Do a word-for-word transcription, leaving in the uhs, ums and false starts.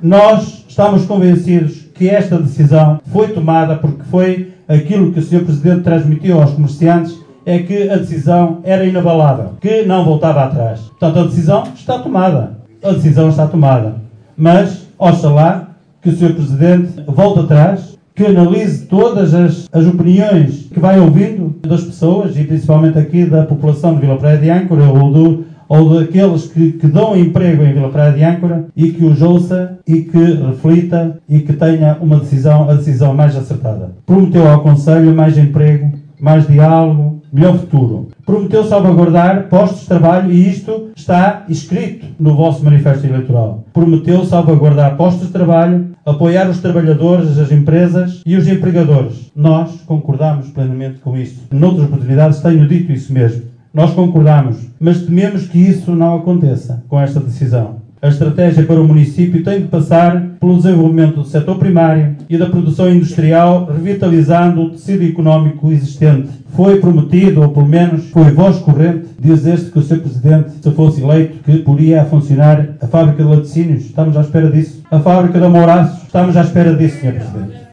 Nós estamos convencidos que esta decisão foi tomada porque foi aquilo que o senhor Presidente transmitiu aos comerciantes, é que a decisão era inabalável, que não voltava atrás. Portanto, a decisão está tomada. A decisão está tomada. Mas, oxalá, que o senhor Presidente volte atrás, que analise todas as, as opiniões que vai ouvindo das pessoas, e principalmente aqui da população de Vila Praia de Âncora, ou, do, ou daqueles que, que dão emprego em Vila Praia de Âncora, e que os ouça, e que reflita, e que tenha uma decisão, a decisão mais acertada. Prometeu ao Conselho mais emprego, mais diálogo, melhor futuro. Prometeu salvaguardar postos de trabalho e isto está escrito no vosso manifesto eleitoral. Prometeu salvaguardar postos de trabalho, apoiar os trabalhadores, as empresas e os empregadores. Nós concordamos plenamente com isto. Noutras oportunidades tenho dito isso mesmo. Nós concordamos, mas tememos que isso não aconteça com esta decisão. A estratégia para o município tem de passar pelo desenvolvimento do setor primário e da produção industrial, revitalizando o tecido económico existente. Foi prometido, ou pelo menos foi voz corrente, dizer-se que o senhor Presidente, se fosse eleito, que poria a funcionar a fábrica de laticínios. Estamos à espera disso. A fábrica de Amouraços. Estamos à espera disso, senhor Presidente.